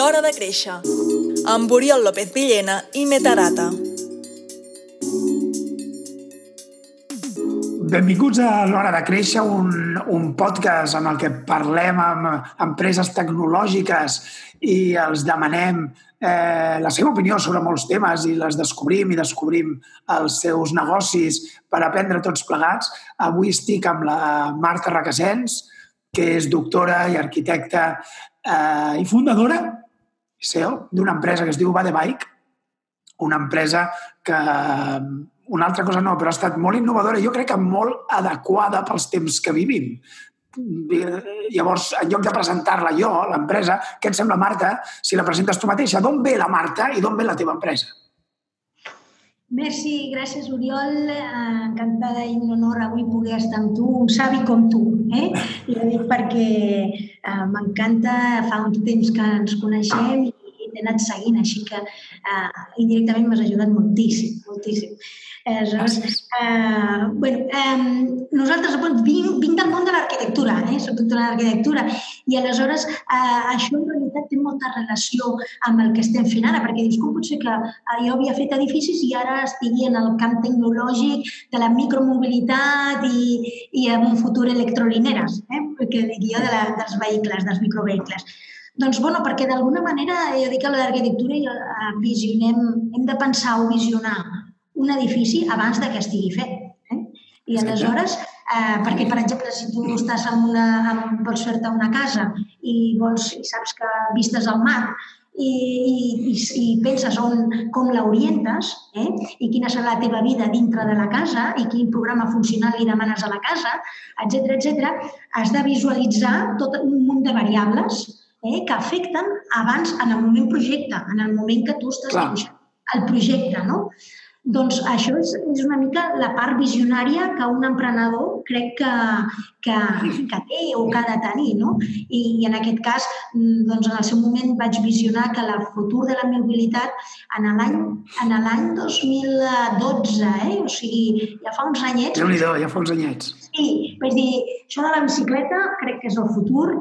L'hora de créixer, amb Oriol López Villena i Metarata. Benvinguts a l'hora de créixer, un podcast en el que parlem amb empreses tecnològiques i els demanem la seva opinió sobre molts temes i les descobrim els seus negocis per aprendre tots plegats. Avui estic amb la Marta Recasens, que és doctora i arquitecta i fundadora CEO d'una empresa que es diu Badebike, una empresa que una altra cosa no, però ha estat molt innovadora i jo crec que molt adequada pels temps que vivim. Llavors, en lloc de presentar-la jo, l'empresa, què et sembla, Marta, si la presentes tu mateixa? D'on ve la Marta i d'on ve la teva empresa? Merci, gràcies, Oriol. Encantada i un honor avui poder estar amb tu, un savi com tu. I ho dic perquè m'encanta, fa un temps que ens coneixem i t'he anat seguint, així que indirectament m'has ajudat moltíssim, moltíssim. Aleshores, nosaltres vinc del món de l'arquitectura, soc doctora en arquitectura, i aleshores això en realitat té molta relació amb el que estem fent ara, perquè dius, com pot ser que jo havia fet edificis i ara estigui en el camp tecnològic de la micromobilitat i en un futur electrolineres, que dic jo dels vehicles, dels microvehicles. Doncs, perquè d'alguna manera, jo dic que a l'arquitectura hem de pensar o visionar un edifici abans que estigui fet. I aleshores, perquè, per exemple, si tu estàs vols fer-te una casa i saps que vistes al mar i penses com l'orientes i quina serà la teva vida dintre de la casa i quin programa funcional li demanes a la casa, etcètera, has de visualitzar tot un munt de variables que afecten abans en el moment projecte, en el moment que tu estàs dibuixant el projecte, no? Doncs això és una mica la part visionària que un emprenedor crec que té o que ha de tenir, no? I en aquest cas, doncs en el seu moment vaig visionar que el futur de la mobilitat en l'any 2012, o sigui, ja fa uns anyets. Déu-n'hi-do, ja fa uns anyets. Sí, vaig dir, això de la bicicleta crec que és el futur.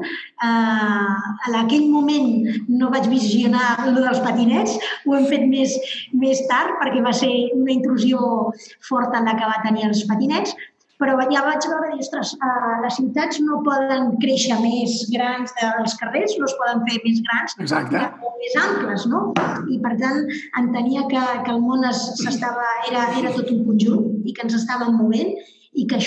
En aquell moment no vaig visionar el dels patinets, ho hem fet més tard perquè va ser una intrusió forta en la que va tenir els patinets, però ja vaig veure dir, ostres, les ciutats no poden créixer més grans, els carrers no es poden fer més grans, més amples, no? I per tant entenia que el món era tot un conjunt i que ens estàvem movent i que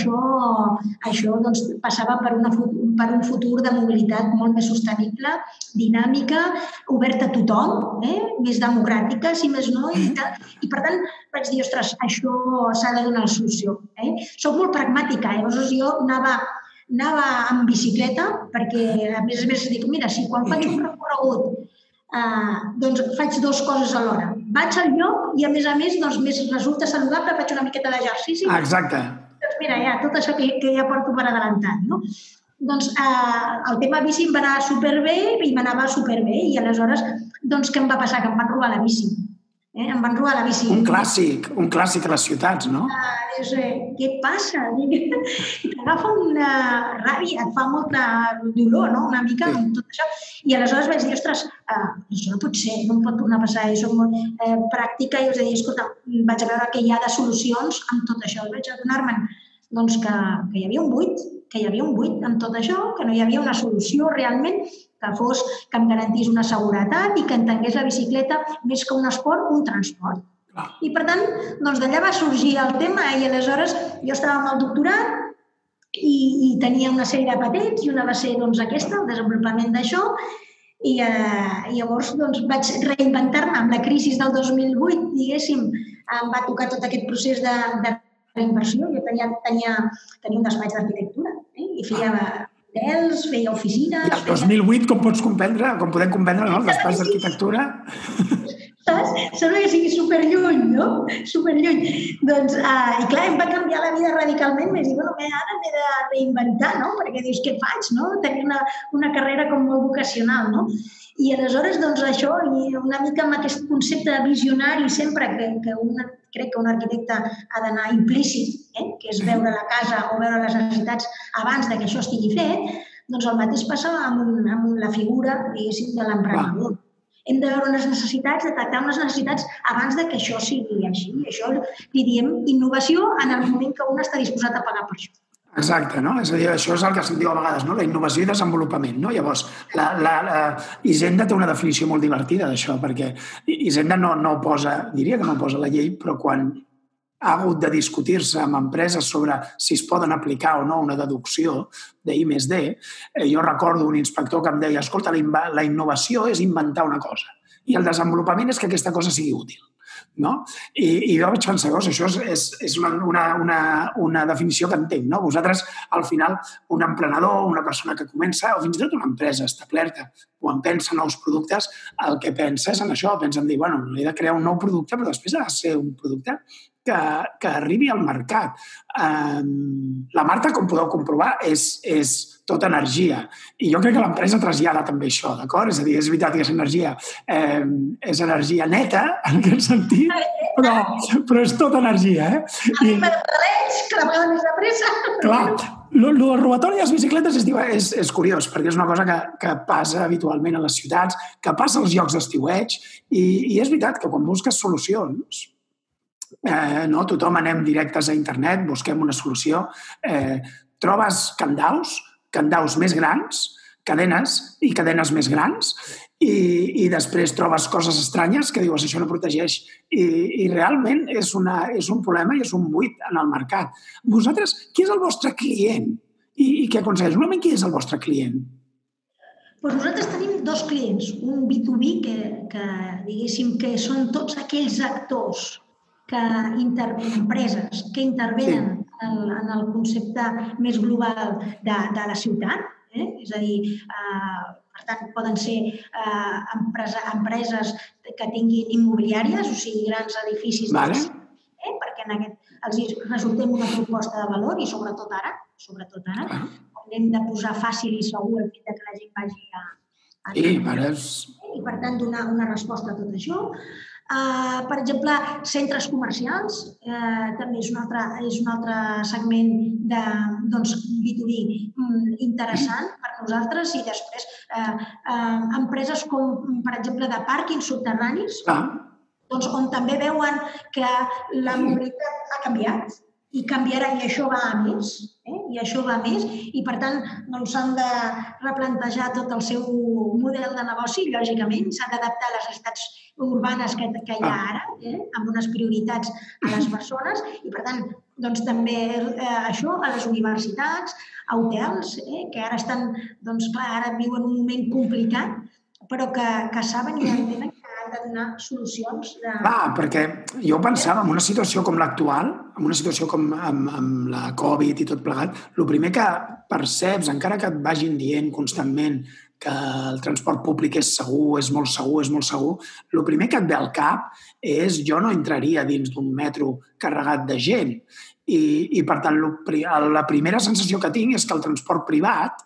això doncs, passava per un futur de mobilitat molt més sostenible, dinàmica, oberta a tothom, més democràtica, si més no, i per tant vaig dir, ostres, això s'ha de donar solució. Soc molt pragmàtica, llavors jo anava amb bicicleta perquè, a més, dic, mira, si quan faig un recorregut doncs faig dues coses alhora. Vaig al lloc i, a més, doncs, més resulta saludable, faig una miqueta d'exercici. Exacte. Doncs mira, ja, tot això que ja porto per adelantat, no? Doncs el tema bici em va anar superbé i m'anava superbé i aleshores, doncs què em va passar? Que em van robar la bici. Em van robar la bici. Un clàssic a les ciutats, no? Què passa? T'agafa una ràbia, et fa molta dolor, no? Una mica amb tot això. I aleshores vaig dir, ostres, això no pot ser, no em pot tornar a passar, soc molt pràctica i us he dit, escolta, vaig a veure què hi ha de solucions amb tot això. Vaig adonar-me'n doncs, que hi havia un buit amb tot això, que no hi havia una solució realment que em garantís una seguretat i que entengués la bicicleta més que un esport, un transport. I per tant, doncs d'allà va sorgir el tema i aleshores jo estava amb el doctorat i tenia una sèrie de patents i una va ser aquesta, el desenvolupament d'això i llavors doncs, vaig reinventar-me amb la crisi del 2008, diguéssim, em va tocar tot aquest procés de reinversió. Jo tenia un despatx d'arquitectura i feia hotels, feia oficines... I el 2008, com podem comprendre, no? El despatx d'arquitectura... Sembla que sigui superlluny, no? Superlluny. Doncs, i clar, em va canviar la vida radicalment. Vaig dir, ara m'he de reinventar, no? Perquè dius, què faig, no? Tenir una carrera com molt vocacional, no? I aleshores, doncs, això, i una mica amb aquest concepte de visionari sempre crec que un arquitecte ha d'anar implícit, que és veure la casa o veure les necessitats abans que això estigui fet, doncs el mateix passa amb la figura, diguéssim, de l'emprenedor. hem de veure unes necessitats, detectar unes necessitats abans de que això sigui així. I això li diem innovació en el moment que un està disposat a pagar per això. Exacte, no? És a dir, això és el que se'n diu a vegades, no? La innovació i desenvolupament, no? Llavors, Hisenda té una definició molt divertida d'això, perquè Hisenda no posa, diria que no posa la llei, però quan ha hagut de discutir-se amb empreses sobre si es poden aplicar o no una deducció d'I+D, jo recordo un inspector que em deia, escolta, la innovació és inventar una cosa i el desenvolupament és que aquesta cosa sigui útil. No? I jo vaig pensar, això és una definició que entenc. No? Vosaltres, al final, un emprenedor, una persona que comença, o fins i tot una empresa establerta, quan pensa en nous productes, el que pensa és en això, pensa en dir, bueno, he de crear un nou producte, però després ha de ser un producte que arribi al mercat. La Marta, com podeu comprovar, és tota energia. I jo crec que l'empresa trasllada també això, d'acord? És a dir, és veritat que és energia neta, en aquest sentit, però és tota energia, A mi m'agradaeix que la vegada més de pressa. Clar, el robatori de les bicicletes és curiós, perquè és una cosa que passa habitualment a les ciutats, que passa als llocs d'estiueig, i és veritat que quan busques solucions, tothom anem directes a internet, busquem una solució, trobes candaus més grans, cadenes més grans, i després trobes coses estranyes que dius, això no protegeix. I realment és un problema i és un buit en el mercat. Vosaltres, qui és el vostre client? I què aconsegueix? Normalment, qui és el vostre client? Doncs nosaltres tenim dos clients. Un B2B, que diguéssim que són tots aquells actors empreses que intervenen en el concepte més global de la ciutat. És a dir, per tant, poden ser empreses que tinguin immobiliàries, o sigui, grans edificis, perquè els resultem una proposta de valor i sobretot ara, hem de posar fàcil i segur el fet que la gent vagi a... I, per tant, donar una resposta a tot això. Per exemple, centres comercials també és un altre segment de B2B interessant per nosaltres, i després empreses com, per exemple, de pàrquings subterranis, on també veuen que la mobilitat ha canviat i canviarà, i això va a més, i per tant s'han de replantejar tot el seu model de negoci, lògicament, s'han d'adaptar a les necessitats urbanes que hi ha ara, amb unes prioritats a les persones, i per tant, també això a les universitats, a hotels, que ara estan, ara viuen un moment complicat, però que saben i entenen que han de donar solucions. Clar, perquè jo pensava en una situació com l'actual, en una situació com amb la Covid i tot plegat, el primer que perceps, encara que et vagin dient constantment que el transport públic és segur, és molt segur, el primer que et ve al cap és jo no entraria dins d'un metro carregat de gent. I per tant, la primera sensació que tinc és que el transport privat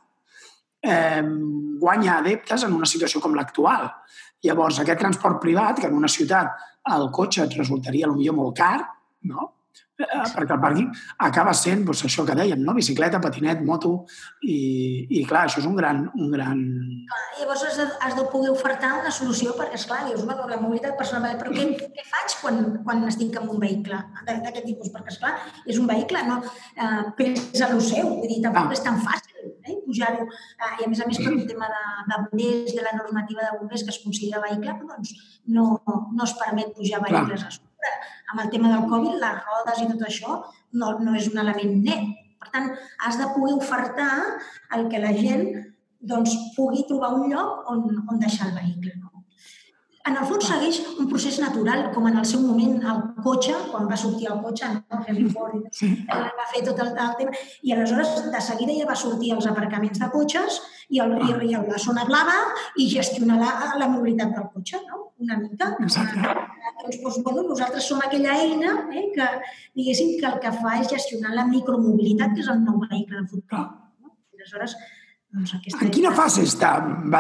guanya adeptes en una situació com l'actual. Llavors, aquest transport privat, que en una ciutat el cotxe et resultaria potser molt car, no? Perquè el pàrquing acaba sent això que dèiem, no? Bicicleta, patinet, moto, i clar, això és un gran... Llavors has de poder ofertar una solució, perquè, esclar, dius, la mobilitat personal, però què faig quan estic en un vehicle d'aquest tipus? Perquè, esclar, és un vehicle, no? Pesa el seu, vull dir, tampoc és tan fàcil pujar-ho. I, a més, per un tema de bombers i de la normativa de bombers que es considera vehicle, doncs no es permet pujar vehicles a sobre. Amb el tema del Covid, les rodes i tot això no és un element net. Per tant, has de poder ofertar el que la gent pugui trobar un lloc on deixar el vehicle. En el fons segueix un procés natural, com en el seu moment el cotxe, quan va sortir el cotxe, Henry Ford va fer tot el tema, i aleshores de seguida ja va sortir els aparcaments de cotxes i la zona blava i gestionar la mobilitat del cotxe, una mica. Nosaltres som aquella eina que, diguéssim, que el que fa és gestionar la micromobilitat, que és el nou vehicle de futur. Aleshores, en quina fase està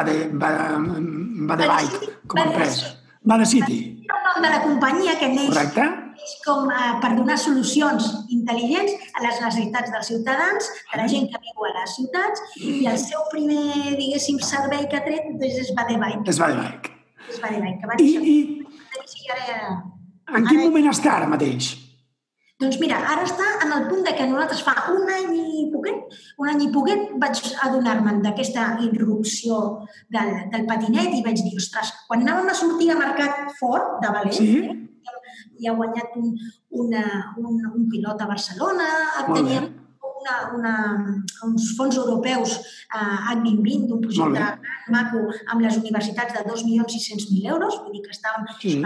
Vadebike com a empresa? Vadecity. El nom de la companyia que neix és com per donar solucions intel·ligents a les necessitats dels ciutadans, de la gent que viu a les ciutats, i el seu primer, diguéssim, servei que ha tret és Vadebike. És Vadebike. Spadibike, que va néixer de bici i ara... En quin moment està ara mateix? Doncs mira, ara està en el punt de que nosaltres fa un any i poquet vaig adonar-me'n d'aquesta irrupció del patinet i vaig dir, ostres, quan anàvem a sortir a mercat fort de valent, i ha guanyat un pilot a Barcelona, teníem uns fons europeus H2020, un projecte maco amb les universitats de 2.600.000 euros, vull dir que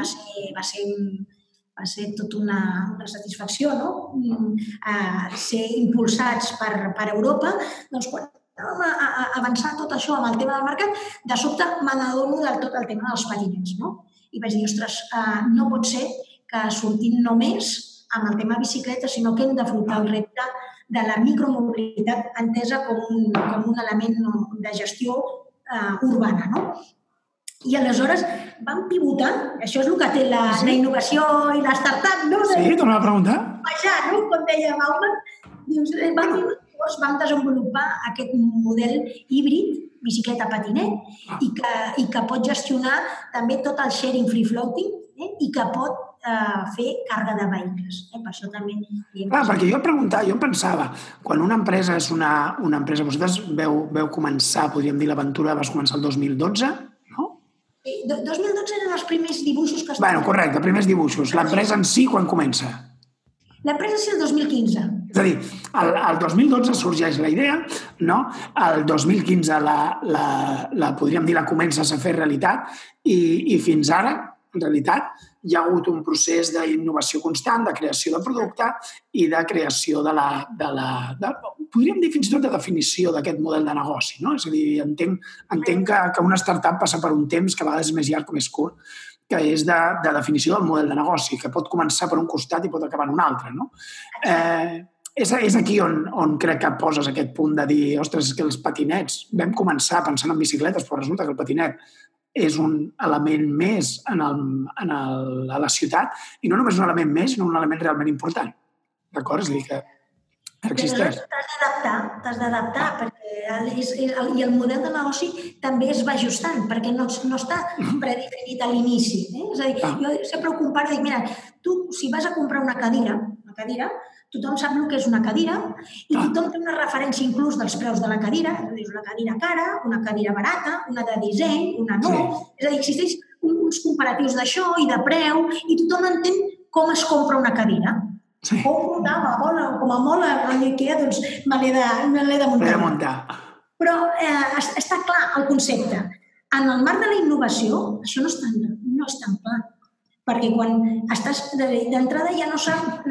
va ser tota una satisfacció, no? Ser impulsats per Europa. Doncs quan anàvem a avançar tot això amb el tema del mercat, de sobte me n'adono del tot el tema dels patinets, no? I vaig dir, ostres, no pot ser que sortim només amb el tema bicicleta, sinó que hem d'afrontar el repte de la micromobilitat entesa com un element de gestió urbana, no? I aleshores vam pivotar, això és el que té la innovació i la startup, no? Sí, torna a preguntar. Baixar, no? Com deia Bauman. Vam desenvolupar aquest model híbrid, bicicleta-patinet, i que pot gestionar també tot el sharing free-floating i que pot fer càrrega de vehicles. Per això també... Clar, perquè jo pensava, quan una empresa és una empresa, vosaltres veu començar, podríem dir, l'aventura, vas començar el 2012, no? 2012 eren els primers dibuixos que... Bueno, correcte, primers dibuixos. L'empresa en si, quan comença? L'empresa sí el 2015. És a dir, el 2012 sorgeix la idea, no? El 2015 podríem dir, la comences a fer realitat i fins ara, en realitat, hi ha hagut un procés d'innovació constant, de creació de producte i de creació podríem dir fins i tot de definició d'aquest model de negoci, no? És a dir, entenc que una startup passa per un temps que a vegades és més llarg o més curt, que és de definició del model de negoci, que pot començar per un costat i pot acabar en un altre, no? És aquí on crec que poses aquest punt de dir, ostres, és que els patinets, vam començar pensant en bicicletes, però resulta que el patinet és un element més a la ciutat, i no només un element més, sinó un element realment important. D'acord? És a dir, que existeix. T'has d'adaptar, perquè i el model de negoci també es va ajustant, perquè no està predefinit a l'inici. És a dir, jo sempre ho comparo, dic, mira, tu si vas a comprar una cadira, tothom sap el que és una cadira i tothom té una referència inclús dels preus de la cadira, és una cadira cara, una cadira barata, una de disseny, una no. És a dir, existeix uns comparatius d'això i de preu i tothom entén com es compra una cadira. Com a molt a l'IKEA, doncs me l'he de muntar. Però està clar el concepte. En el marc de la innovació, això no és tan clar. Perquè quan estàs d'entrada ja no sap,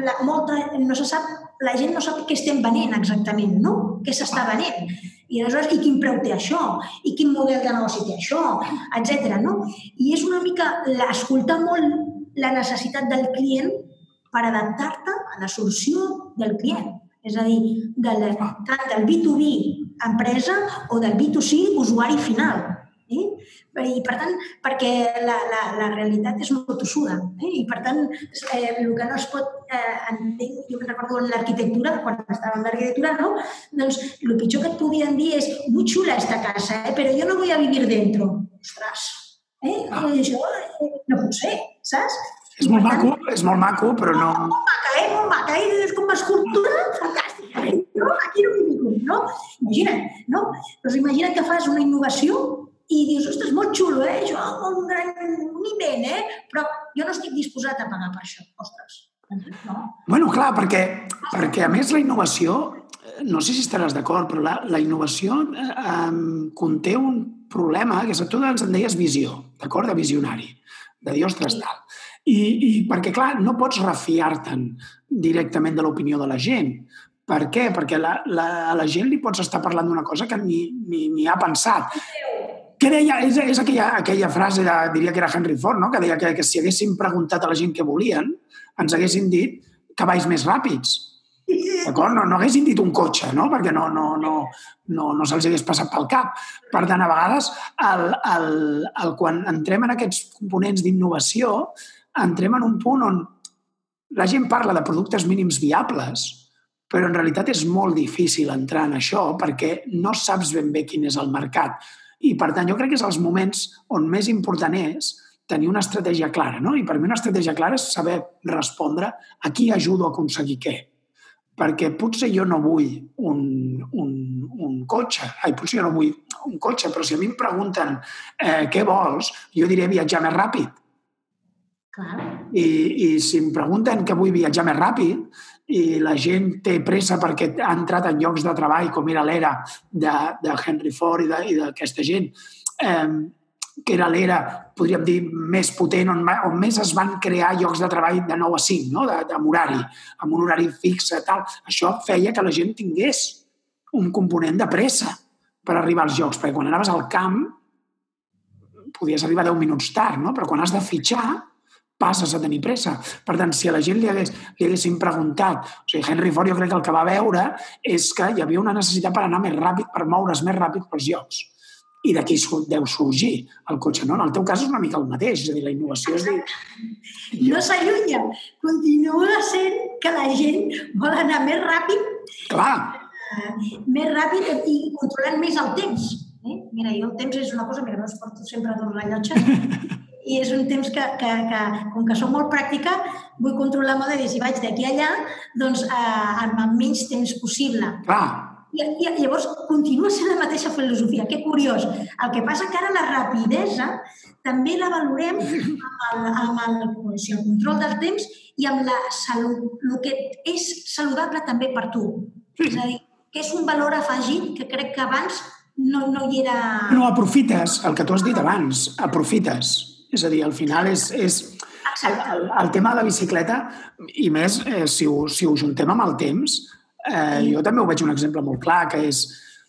la gent no sap què estem venent exactament, no? Què s'està venent. I aleshores, i quin preu té això? I quin model de negoci té això? Etcètera, no? I és una mica escoltar molt la necessitat del client per adaptar-te a la solució del client. És a dir, tant del B2B empresa o del B2C usuari final. I per tant, perquè la realitat és molt tossuda. I per tant, el que no es pot entendre, jo me'n recordo en l'arquitectura, quan estava en l'arquitectura, no? Doncs el pitjor que et podien dir és muy chula esta casa, però jo no voy a vivir dentro. Ostres, això no pot ser, saps? És molt maco, però no... Molt maca, és com escultura fantàstica, no? Aquí no m'hi fico, no? Imagina't, no? Doncs imagina't que fas una innovació i dius, ostres, molt xulo, això, un gran invent, però jo no estic disposat a pagar per això, ostres. No? Bueno, clar, perquè a més la innovació, no sé si estaràs d'acord, però la innovació conté un problema, que tu ens en deies visió, d'acord? De visionari, de dir, ostres, tal. I perquè, clar, no pots refiar-te'n directament de l'opinió de la gent. Per què? Perquè a la gent li pots estar parlant d'una cosa que ni ha pensat. Què deia? És aquella frase, diria que era Henry Ford, no? Que deia que si haguéssim preguntat a la gent què volien, ens haguessin dit cavalls més ràpids. D'acord? No haguessin dit un cotxe, no? Perquè no se'ls hagués passat pel cap. Per tant, a vegades, quan entrem en aquests components d'innovació, entrem en un punt on la gent parla de productes mínims viables, però en realitat és molt difícil entrar en això perquè no saps ben bé quin és el mercat. I, per tant, jo crec que és els moments on més important és tenir una estratègia clara, no? I per mi una estratègia clara és saber respondre a qui ajudo a aconseguir què. Perquè potser jo no vull un cotxe, potser jo no vull un cotxe, però si a mi em pregunten què vols, jo diré viatjar més ràpid. Clar. I si em pregunten que vull viatjar més ràpid i la gent té pressa perquè ha entrat en llocs de treball com era l'era de Henry Ford i d'aquesta gent, que era l'era, podríem dir, més potent, on més es van crear llocs de treball de 9 a 5, no? Amb un horari fix, tal. Això feia que la gent tingués un component de pressa per arribar als llocs, perquè quan anaves al camp podies arribar 10 minuts tard, no? Però quan has de fitxar passes a tenir pressa. Per tant, si a la gent li haguéssim preguntat, o sigui, Henry Ford jo crec que el que va veure és que hi havia una necessitat per anar més ràpid, per moure's més ràpid pels llocs. I d'aquí deu sorgir el cotxe, no? En el teu cas és una mica el mateix, és a dir, la innovació és dir... No s'allunya, continua sent que la gent vol anar més ràpid. Clar. Més ràpid i controlant més el temps. Mira, jo el temps és una cosa, mira, no es porto sempre dos rellotges, i és un temps que com que soc molt pràctica, vull controlar molt de dir, si vaig d'aquí a allà, doncs amb el menys temps possible. Clar. I llavors continua sent la mateixa filosofia. Que curiós. El que passa que ara la rapidesa també la valorem amb el control del temps i amb la salut, el que és saludable també per tu. És a dir, que és un valor afegit que crec que abans no hi era... No, aprofites, el que tu has dit abans, aprofites. És a dir, al final és el tema de la bicicleta, i més si ho juntem amb el temps, jo també ho veig un exemple molt clar, que és...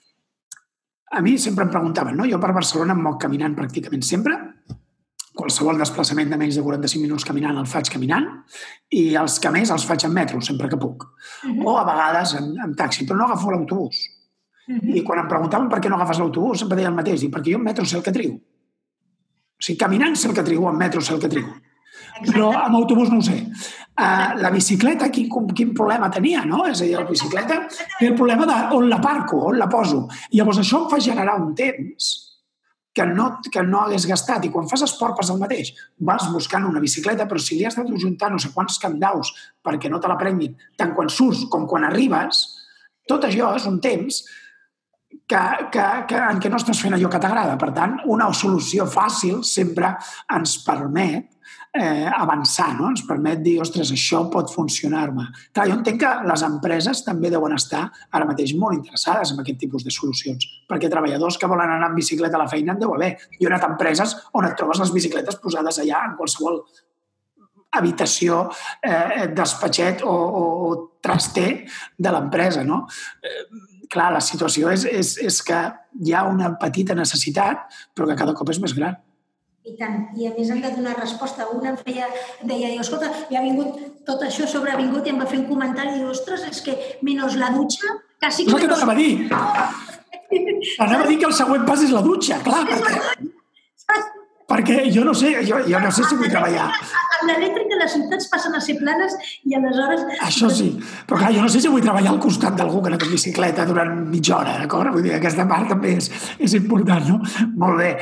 A mi sempre em preguntaven, no? Jo per Barcelona em moc caminant pràcticament sempre, qualsevol desplaçament de menys de 45 minuts caminant el faig caminant, i els que més els faig en metro, sempre que puc. O a vegades en taxi, però no agafo l'autobús. I quan em preguntaven per què no agafes l'autobús, sempre deia el mateix, perquè jo en metro sé el que trigo. O sigui, caminant sé el que trigo, en metro sé el que trigo. Però amb autobús no ho sé. La bicicleta, quin problema tenia, no? És a dir, la bicicleta té el problema d'on la parco, on la poso. I llavors això em fa generar un temps que no hagués gastat. I quan fas esport passa el mateix. Vas buscant una bicicleta, però si li has d'ajuntar no sé quants candaus perquè no te la prenguin, tant quan surts com quan arribes, tot això és un temps en què no estàs fent allò que t'agrada. Per tant, una solució fàcil sempre ens permet avançar, no? Ens permet dir, ostres, això pot funcionar-me. Clar, jo entenc que les empreses també deuen estar ara mateix molt interessades en aquest tipus de solucions, perquè treballadors que volen anar amb bicicleta a la feina en deu haver. Jo he anat a empreses on et trobes les bicicletes posades allà en qualsevol habitació, despatxet o traster de l'empresa, no? Clar, la situació és que hi ha una petita necessitat, però que cada cop és més gran. I tant. I a més hem de donar resposta. Una deia, escolta, ja ha vingut tot això sobrevingut i em va fer un comentari i diu, ostres, és que menys la dutxa, quasi... És el que t'anava a dir. Anava a dir que el següent pas és la dutxa, clar, perquè jo no sé si vull treballar. Amb l'elèctric de les ciutats passen a ser planes i aleshores... Això sí, però clar, jo no sé si vull treballar al costat d'algú que no té bicicleta durant mitja hora, d'acord? Vull dir, aquesta part també és important, no? Molt bé.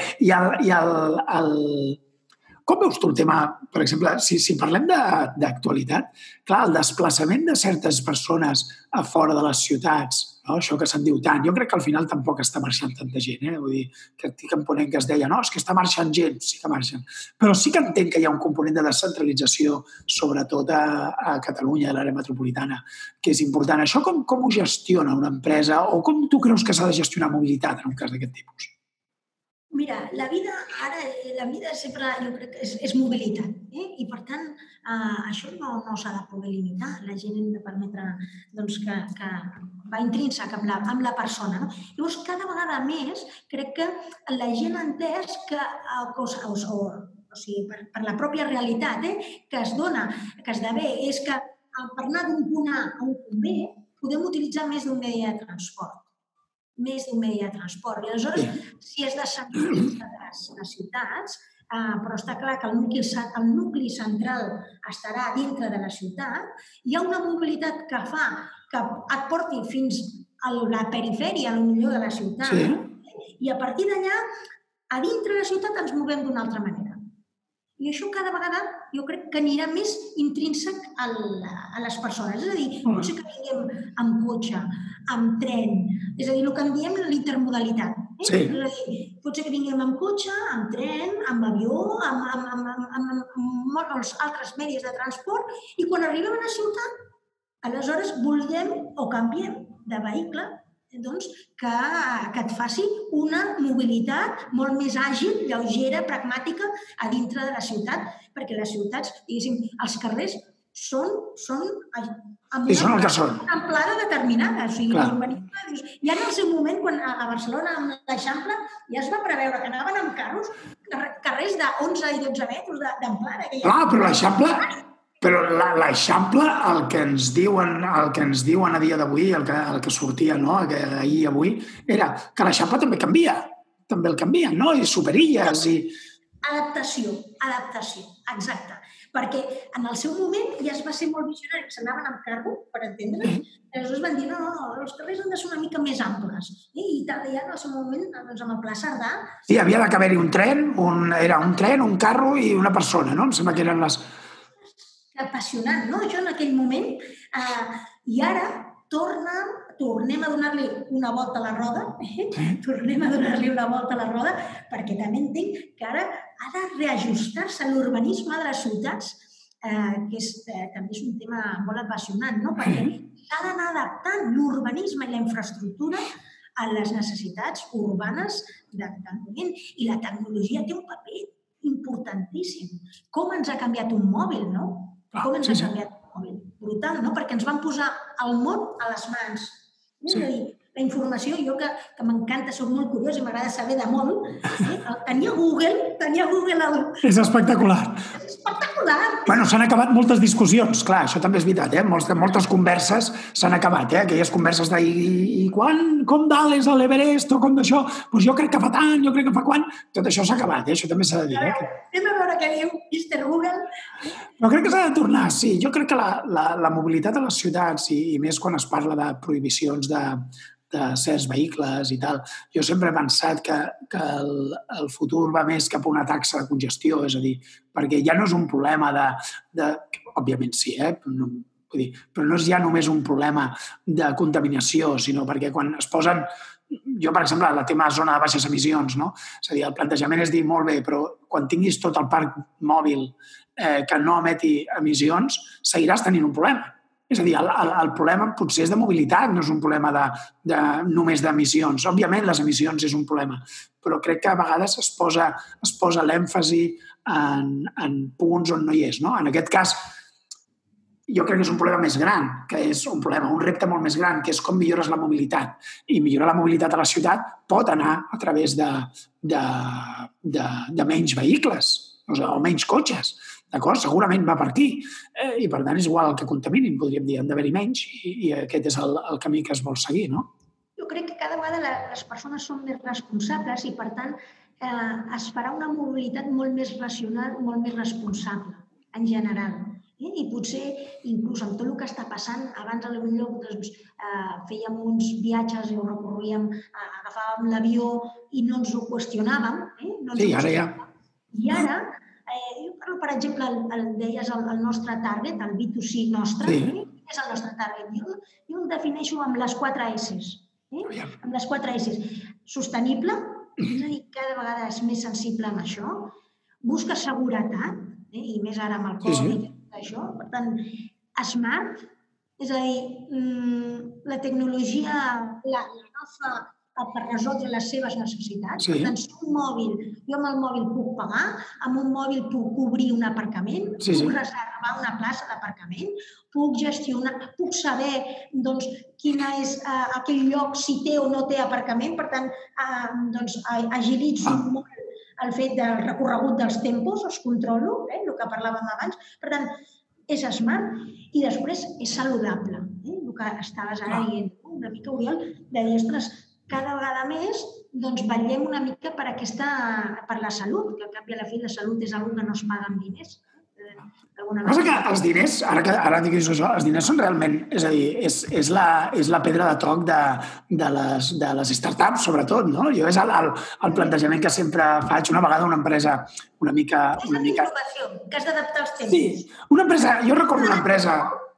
Com veus tu el tema, per exemple, si parlem d'actualitat, clar, el desplaçament de certes persones a fora de les ciutats, no? Això que se'n diu tant, jo crec que al final tampoc està marxant tanta gent, vull dir, que estic en ponent que es deia, no, és que està marxant gent, sí que marxen, però sí que entenc que hi ha un component de descentralització, sobretot a Catalunya, a l'àrea metropolitana, que és important. Això com ho gestiona una empresa o com tu creus que s'ha de gestionar mobilitat en un cas d'aquest tipus? Mira, la vida sempre jo crec que és mobilitat, i per tant això no s'ha de poder limitar. La gent hem de permetre que va intrínsec amb la persona. Llavors, cada vegada més crec que la gent ha entès que per la pròpia realitat que es dona, que esdevé, és que per anar d'un punt A a un punt B podem utilitzar més d'un medi de transport. I aleshores, si es descentralitza les ciutats, però està clar que el nucli central estarà dintre de la ciutat, hi ha una mobilitat que fa que et porti fins a la perifèria, potser de la ciutat, i a partir d'allà, a dintre de la ciutat ens movem d'una altra manera. I això cada vegada jo crec que anirà més intrínsec a les persones. És a dir, pot ser que vinguem amb cotxe, amb tren, és a dir, el que en diem l'intermodalitat. Sí. És a dir, pot ser que vinguem amb cotxe, amb tren, amb avió, amb molts altres medis de transport, i quan arribem a la ciutat, aleshores vulguem o canviem de vehicle, doncs, que et faci una mobilitat molt més àgil, lleugera, pragmàtica a dintre de la ciutat, perquè les ciutats, diguéssim, els carrers són amb una amplada determinada. O sigui, l'urbanisme, ja en el seu moment, quan a Barcelona, amb l'Eixample, ja es va preveure que anaven amb carrers de 11 i 12 metres d'amplada. Clar, però l'Eixample... Però l'Eixample, el que ens diuen a dia d'avui, el que sortia ahir i avui, era que l'Eixample també canvia. També el canvien, no? I superilles i... Adaptació, exacte. Perquè en el seu moment ja es va ser molt visionari, que s'anaven amb carro, per entendre's, aleshores van dir, no, els carrers han de ser una mica més amples. I ja en el seu moment, doncs amb el Pla Cerdà... Sí, havia d'haver-hi un tren, un carro i una persona, no? Em sembla que eren les... Apassionant, no? Això en aquell moment. I ara tornem a donar-li una volta a la roda, perquè també entenc que ara ha de reajustar-se l'urbanisme de les ciutats, que també és un tema molt apassionant, no? Perquè s'ha d'anar adaptant l'urbanisme i la infraestructura a les necessitats urbanes del moment. I la tecnologia té un paper importantíssim. Com ens ha canviat un mòbil, no? Com ens ha canviat el mòbil? Brutal, no? Perquè ens van posar el món a les mans. És a dir, la informació, jo que m'encanta, soc molt curiós i m'agrada saber de molt, tenia Google És espectacular. És espectacular. Bueno, s'han acabat moltes discussions, clar, això també és veritat, moltes converses s'han acabat, aquelles converses de com dalt és l'Everest o com d'això, doncs jo crec que fa tant, jo crec que fa quan, tot això s'ha acabat, això també s'ha de dir. Anem a veure què diu Mr. Google. Jo crec que s'ha de tornar, sí, jo crec que la mobilitat a les ciutats, i més quan es parla de prohibicions de certs vehicles i tal. Jo sempre he pensat que el futur va més cap a una taxa de congestió, és a dir, perquè ja no és un problema òbviament sí, però no és ja només un problema de contaminació, sinó perquè quan es posen... Jo, per exemple, el tema de zona de baixes emissions, no? És a dir, el plantejament és dir, molt bé, però quan tinguis tot el parc mòbil que no emeti emissions, seguiràs tenint un problema. És a dir, el problema potser és de mobilitat, no és un problema només d'emissions. Òbviament, les emissions és un problema, però crec que a vegades es posa l'èmfasi en punts on no hi és. No? En aquest cas, jo crec que és un problema més gran, que és un repte molt més gran, que és com millores la mobilitat. I millorar la mobilitat a la ciutat pot anar a través de menys vehicles, o menys cotxes. D'acord? Segurament va per aquí. I, per tant, és igual el que contaminin, podríem dir, han d'haver-hi menys, i aquest és el camí que es vol seguir, no? Jo crec que cada vegada les persones són més responsables i, per tant, es farà una mobilitat molt més racional, molt més responsable, en general. I potser, inclús amb tot el que està passant, abans potser fèiem uns viatges i ho recorríem, agafàvem l'avió i no ens ho qüestionàvem. Sí, ara ja. I ara, jo parlo, per exemple, deies el nostre target, el B2C nostre. Quin és el nostre target? Jo el defineixo amb les 4 S's. Amb les 4 S's. Sostenible, és a dir, cada vegada és més sensible amb això. Busca seguretat, i més ara amb el Covid, això. Per tant, smart, és a dir, la tecnologia l'agafa per resoldre les seves necessitats. Per tant, si un mòbil, jo amb el mòbil puc pagar, amb un mòbil puc obrir un aparcament, puc reservar una plaça d'aparcament, puc gestionar, puc saber quin és aquell lloc, si té o no té aparcament, per tant, agilitzo molt el fet del recorregut dels tempos, els controlo, el que parlàvem abans. Per tant, és smart i després és saludable. El que estaves ara dient, una mica, Oriol, de dir, ostres, cada vegada més vetllem una mica per la salut, que al cap i a la fi la salut és una cosa que no es paga amb diners. d'alguna Passa que manera. els diners, ara dic això, els diners són realment, és a dir, és la pedra de toc de les startups, sobretot, no? Jo és el plantejament que sempre faig. Una vegada una empresa una mica... És la innovació, que has d'adaptar als temps. Sí, una empresa, jo recordo una empresa,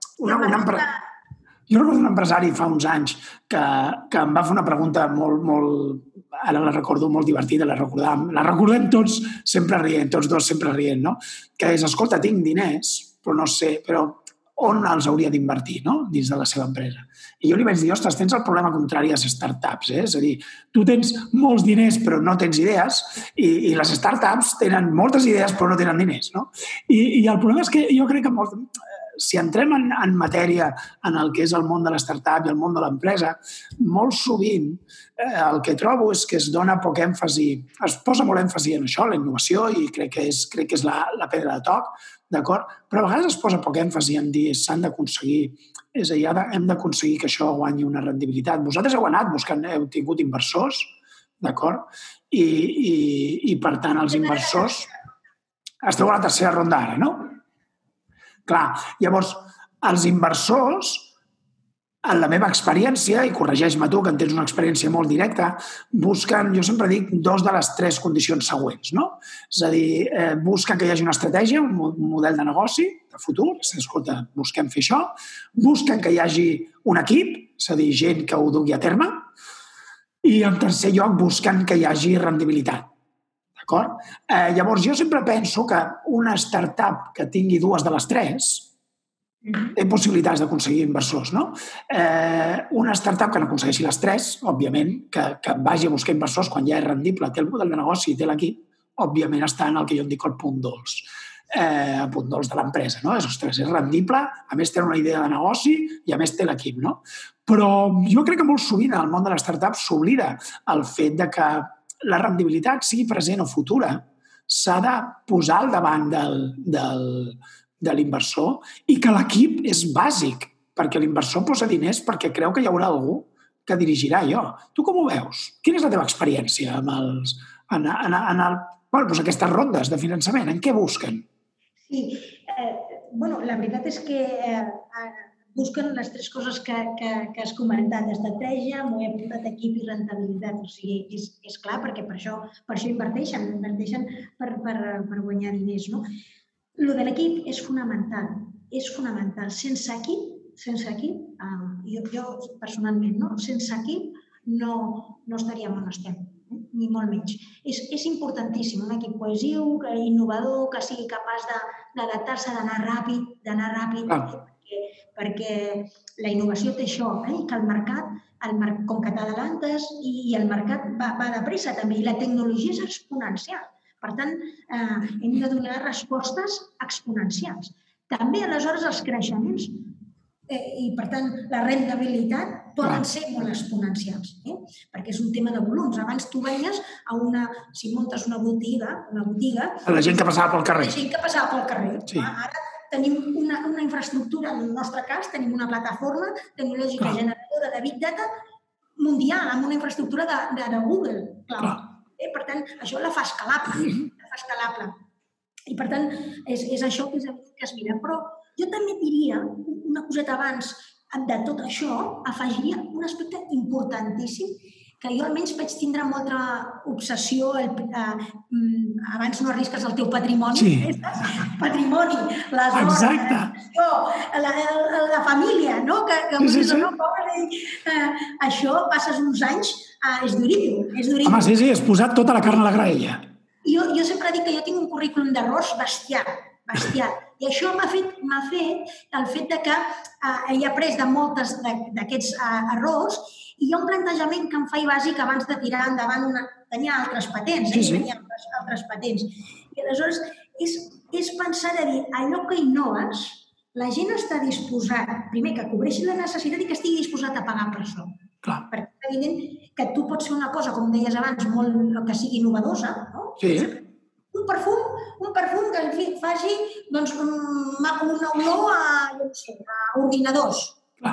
jo recordo un empresari fa uns anys que em va fer una pregunta molt, ara la recordo molt divertida, la recordem tots sempre rient, tots dos sempre rient, no? Que és, escolta, tinc diners, però no sé, però on els hauria d'invertir, no? Dins de la seva empresa. I jo li vaig dir, ostres, tens el problema contrari a les startups, eh? És a dir, tu tens molts diners però no tens idees i les startups tenen moltes idees però no tenen diners, no? I el problema és que jo crec que si entrem en matèria en el que és el món de l'startup i el món de l'empresa, molt sovint el que trobo és que es dona poc èmfasi, es posa molt èmfasi en això, la innovació, i crec que és la pedra de toc, d'acord? Però a vegades es posa poc èmfasi en dir s'han d'aconseguir, és a dir, hem d'aconseguir que això guanyi una rendibilitat. Vosaltres heu anat buscant, heu tingut inversors, d'acord? I per tant, els inversors... Esteu a la tercera ronda ara, no? Clar, llavors, els inversors, en la meva experiència, i corregeix-me tu, que en tens una experiència molt directa, busquen, jo sempre dic, 2 de les 3 condicions següents, no? És a dir, busquen que hi hagi una estratègia, un model de negoci, de futur, escolta, busquem fer això, busquen que hi hagi un equip, és a dir, gent que ho dugui a terme, i en tercer lloc busquen que hi hagi rendibilitat. D'acord? Llavors, jo sempre penso que una startup que tingui 2 de les 3 té possibilitats d'aconseguir inversors, no? Una startup que no aconsegueixi les 3, òbviament, que vagi a buscar inversors quan ja és rendible, té el model de negoci i té l'equip, òbviament està en el que jo en dic el punt dolç. El punt dolç de l'empresa, no? Ostres, és rendible, a més té una idea de negoci i a més té l'equip, no? Però jo crec que molt sovint al món de les startups s'oblida el fet de que la rendibilitat, sigui present o futura, s'ha de posar al davant de l'inversor i que l'equip és bàsic, perquè l'inversor posa diners perquè creu que hi haurà algú que dirigirà allò. Tu com ho veus? Quina és la teva experiència amb aquestes rondes de finançament? En què busquen? Sí, la veritat és que busquen les 3 coses que has comentat, estratègia, m'ho he apuntat, equip i rentabilitat. O sigui, és clar, perquè per això inverteixen per guanyar diners, no? Lo de l'equip és fonamental. Sense equip, jo personalment, no? Sense equip no estaríem on estem, ni molt menys. És importantíssim, un equip cohesiu, innovador, que sigui capaç d'adaptar-se, d'anar ràpid, perquè la innovació té això, que el mercat, com que t'adalantes, i el mercat va de pressa també, i la tecnologia és exponencial. Per tant, hem de donar respostes exponencials. També, aleshores, els creixements i, per tant, la rendibilitat poden ser molt exponencials, perquè és un tema de volums. Abans tu veies si muntes una botiga... La gent que passava pel carrer. La gent que passava pel carrer. Sí. Ara tenim una infraestructura, en el nostre cas, tenim una plataforma tecnològica generadora de Big Data mundial, amb una infraestructura de Google Cloud. Per tant, això la fa escalable. I, per tant, és això que es mira. Però jo també diria, una coseta abans de tot això, afegiria un aspecte importantíssim que jo almenys vaig tindre molta obsessió, abans no arrisques el teu patrimoni, patrimoni, les hores, la família, no? Això, passes uns anys, és duríssim. Home, sí, has posat tota la carn a la graella. Jo sempre dic que jo tinc un currículum d'errors bestial. I això m'ha fet el fet que he après de moltes d'aquests errors i hi ha un plantejament que em faig bàsic abans de tirar endavant tenia altres patents, I aleshores és pensar de dir, allò que innoves, la gent està disposat, primer, que cobreixi la necessitat i que estigui disposat a pagar per això. Perquè és evident que tu pots fer una cosa, com deies abans, que sigui innovadosa, no? Sí. Un perfum que faci una olor a ordinadors.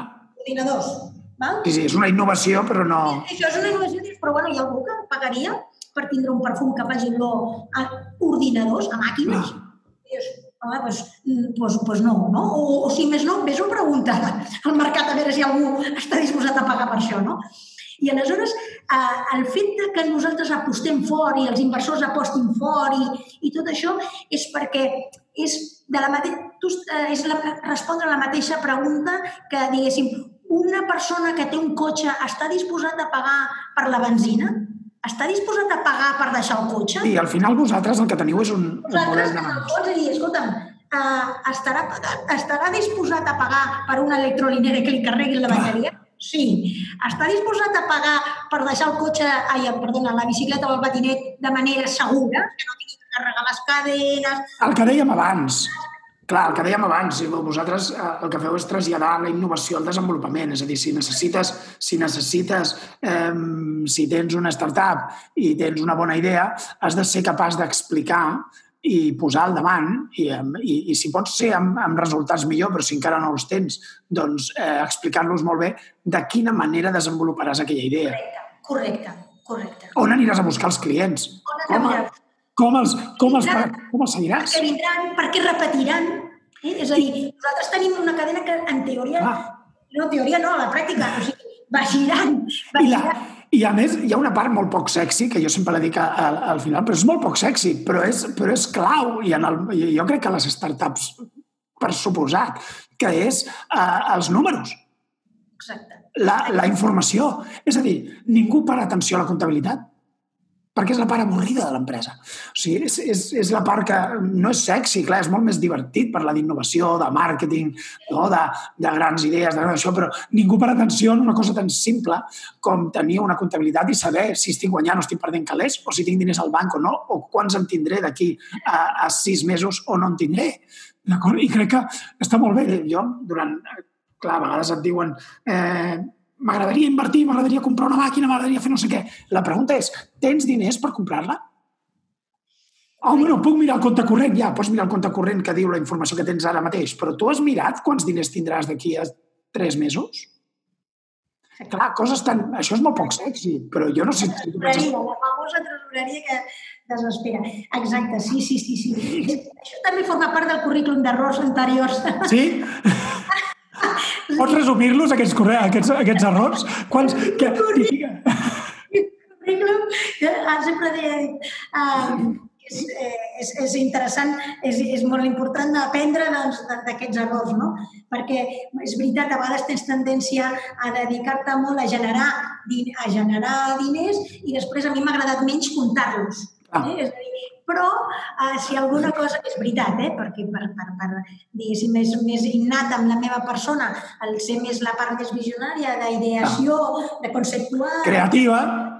Sí, és una innovació, però no... Això és una innovació, però hi ha algú que pagaria per tindre un perfum que faci olor a ordinadors, a màquines. Doncs no, no? O si més no, vés-ho a preguntar al mercat a veure si algú està disposat a pagar per això, no? I aleshores, el fet que nosaltres apostem fort i els inversors apostin fort i tot això és perquè és respondre a la mateixa pregunta que, diguéssim, una persona que té un cotxe està disposat a pagar per la benzina? Està disposat a pagar per deixar el cotxe? I al final vosaltres el que teniu és un model de negoci. Escolta'm, estarà disposat a pagar per una electrolinera que li carregui la bateria? Sí. Està disposat a pagar per deixar el cotxe, la bicicleta o el patinet de manera segura, que no tingui que carregar les cadenes... El que dèiem abans. Clar, el que dèiem abans, vosaltres el que feu és traslladar la innovació al desenvolupament, és a dir, si tens una startup i tens una bona idea, has de ser capaç d'explicar i posar al davant, i si pots ser amb resultats millor, però si encara no els tens, doncs explicar-los molt bé de quina manera desenvoluparàs aquella idea. Correcte. On aniràs a buscar els clients? Com els seguiràs? Per què vindran, per què repetiran? És a dir, nosaltres tenim una cadena que en teoria, a la pràctica, o sigui, vacilant. I a més, hi ha una part molt poc sexy, que jo sempre la dic al final, però és molt poc sexy, però és clau. I jo crec que les startups, per suposat, que és els números. Exacte. La informació. És a dir, ningú para atenció a la comptabilitat, perquè és la part avorrida de l'empresa. O sigui, és la part que no és sexy, clar, és molt més divertit parlar d'innovació, de màrqueting, no? de grans idees, de això, però ningú para atenció en una cosa tan simple com tenir una comptabilitat i saber si estic guanyant o estic perdent calés, o si tinc diners al banc o no, o quants en tindré d'aquí a 6 mesos o no en tindré. D'acord? I crec que està molt bé. Jo, clar, a vegades et diuen m'agradaria invertir, m'agradaria comprar una màquina, m'agradaria fer no sé què. La pregunta és, tens diners per comprar-la? Puc mirar el compte corrent? Ja, pots mirar el compte corrent que diu la informació que tens ara mateix, però tu has mirat quants diners tindràs d'aquí a 3 mesos? Clar, això és molt poc sexy, però jo no sé... La famosa tresoreria que desespera. Exacte, sí. Això també forma part del currículum d'errors anteriors. Sí? Pots resumir-los, aquests errors? Sempre és interessant, és molt important aprendre d'aquests errors, no? Perquè és veritat, a vegades tens tendència a dedicar-te molt a generar diners i després a mi m'ha agradat menys comptar-los. És a dir, però si alguna cosa, és veritat, perquè diguéssim, més innat amb la meva persona, el ser més la part més visionària, d'ideació, de conceptual... Creativa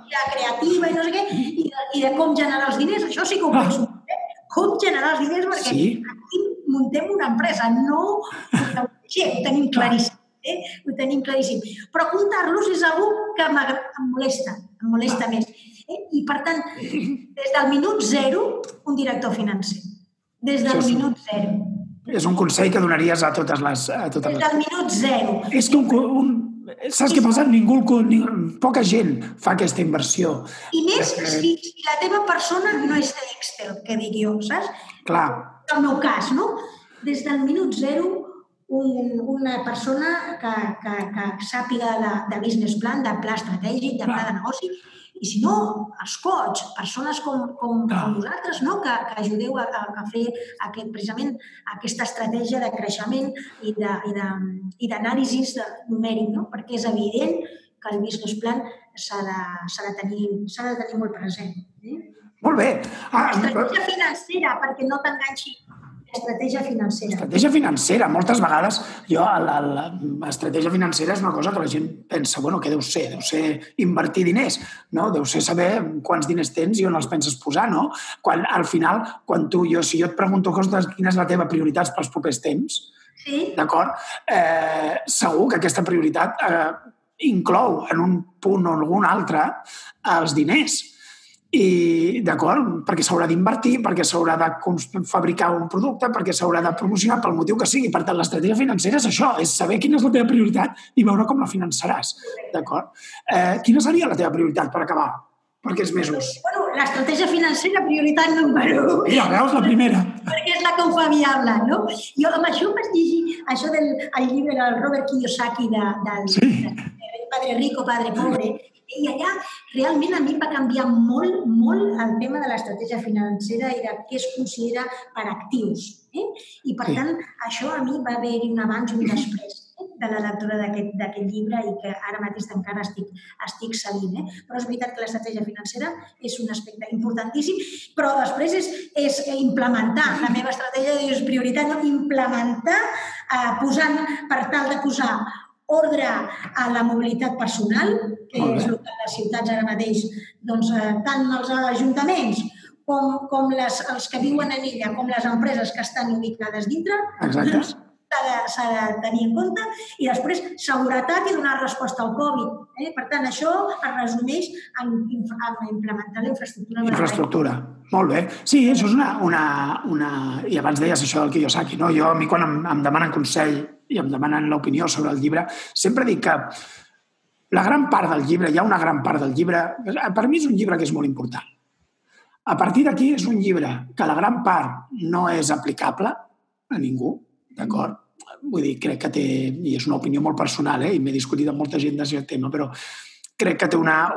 i no sé què, i de com generar els diners, això sí que ho penso. Com generar els diners, perquè aquí muntem una empresa, no ho tenim claríssim. Ho tenim claríssim. Però comptar-los és una que em molesta més. I, per tant, des del minut 0, un director financer. Des del minut 0. És un consell que donaries a totes les... Des del minut 0. És que saps què passa? Poca gent fa aquesta inversió. I més si la teva persona no és d'Excel, que dic jo, saps? Clar. En el meu cas, no? Des del minut 0, una persona que sàpiga de business plan, de pla estratègic, de pla de negoci, i si no, els coach, persones com vosaltres, no? Que ajudeu a fer precisament aquesta estratègia de creixement i d'anàlisi numèric, no? Perquè és evident que el business plan s'ha de tenir molt present. Molt bé. Estratègia financera, perquè no t'enganxi. Estratègia financera. Estratègia financera. Moltes vegades l'estratègia financera és una cosa que la gent pensa, què deu ser? Deu ser invertir diners, no? Deu ser saber quants diners tens i on els penses posar, no? Quan al final, si jo et pregunto quina és la teva prioritat pels propers temps, d'acord? Segur que aquesta prioritat inclou en un punt o algun altre els diners. I, d'acord, perquè s'haurà d'invertir, perquè s'haurà de fabricar un producte, perquè s'haurà de promocionar pel motiu que sigui. Per tant, l'estratègia financera és això, és saber quina és la teva prioritat i veure com la finançaràs, d'acord? Quina seria la teva prioritat per acabar per aquests mesos? L'estratègia financera, prioritat número 1. Ja veus, la primera. Perquè és és la que ho fa viable, no? Jo amb això vaig llegir això del llibre del Robert Kiyosaki del Padre Rico, Padre Pobre, i allà realment a mi va canviar molt, molt el tema de l'estratègia financera i de què es considera per actius. I per tant, això a mi va haver-hi un abans i un després de la lectura d'aquest llibre i que ara mateix encara estic seguint. Però és veritat que l'estratègia financera és un aspecte importantíssim, però després és implementar. La meva estratègia és prioritat, no? Implementar per tal de posar ordre a la mobilitat personal, que és el que les ciutats ara mateix, doncs, tant els ajuntaments com els que viuen en ella, com les empreses que estan ubicades dintre, s'ha de tenir en compte, i després seguretat i donar resposta al Covid. Per tant, això es resumeix en implementar la infraestructura. Infraestructura, molt bé. Sí, això és una... I abans deies això del Kiyosaki, no? Jo, a mi, quan em demanen consell i em demanen l'opinió sobre el llibre, sempre dic que la gran part del llibre, hi ha una gran part del llibre... Per mi és un llibre que és molt important. A partir d'aquí és un llibre que la gran part no és aplicable a ningú, d'acord? Vull dir, crec que té, i és una opinió molt personal, i m'he discutit amb molta gent d'aquest tema, però crec que té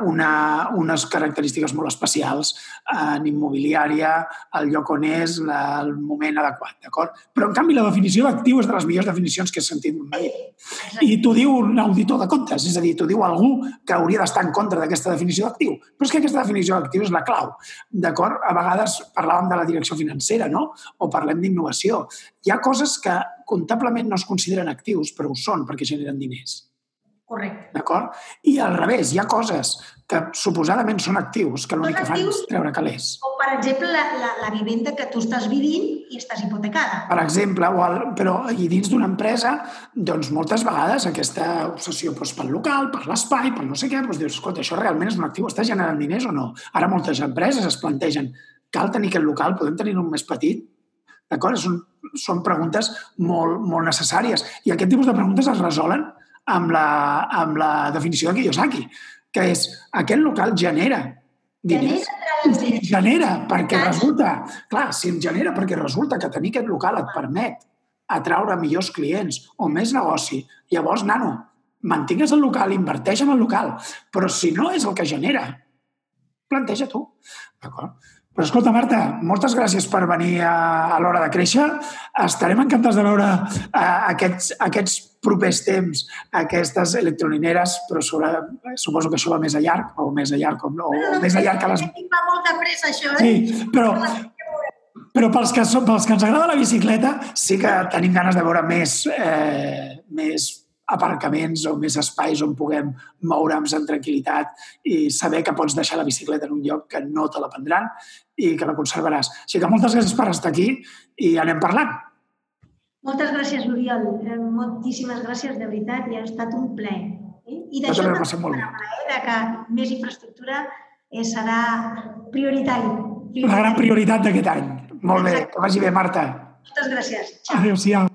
unes característiques molt especials en immobiliària, el lloc on és, el moment adequat, d'acord? Però, en canvi, la definició d'actiu és de les millors definicions que he sentit mai. I t'ho diu un auditor de comptes, és a dir, t'ho diu algú que hauria d'estar en contra d'aquesta definició d'actiu. Però és que aquesta definició d'actiu és la clau, d'acord? A vegades parlàvem de la direcció financera, no? O parlem d'innovació. Hi ha coses que comptablement no es consideren actius, però ho són perquè generen diners. Correcte. D'acord? I al revés, hi ha coses que suposadament són actius, que l'únic que fan és treure calés. Com, per exemple, la vivenda que tu estàs vivint i estàs hipotecada. Per exemple, però i dins d'una empresa, doncs moltes vegades aquesta obsessió pel local, per l'espai, per no sé què, doncs dius, escolta, això realment és un actiu, està generant diners o no? Ara moltes empreses es plantegen, cal tenir aquest local, podem tenir-lo més petit? D'acord? Són preguntes molt, molt necessàries. I aquest tipus de preguntes es resolen amb la definició de Kiyosaki, que és aquest local genera diners. Genera perquè resulta... Clar, si em genera perquè resulta que tenir aquest local et permet atraure millors clients o més negoci, llavors, nano, mantingues el local, inverteix en el local, però si no és el que genera, planteja tu. D'acord? Però escolta, Marta, moltes gràcies per venir a l'Hora de Créixer. Estarem encantats de veure aquests propers temps, aquestes electrolineres, però suposo que això va més a llarg, o més a llarg que les... Va molt de pressa, això, Sí, però pels que ens agrada la bicicleta, sí que tenim ganes de veure més aparcaments o més espais on puguem moure'ns en tranquil·litat i saber que pots deixar la bicicleta en un lloc que no te la prendran i que la conservaràs. Així que moltes gràcies per estar aquí i anem parlant. Moltes gràcies, Oriol. Moltíssimes gràcies, de veritat, i ha estat un plaer. I d'això també de que més infraestructura serà prioritari. La gran prioritat d'aquest any. Molt bé, que vagi bé, Marta. Moltes gràcies. Ciao. Adéu-siau.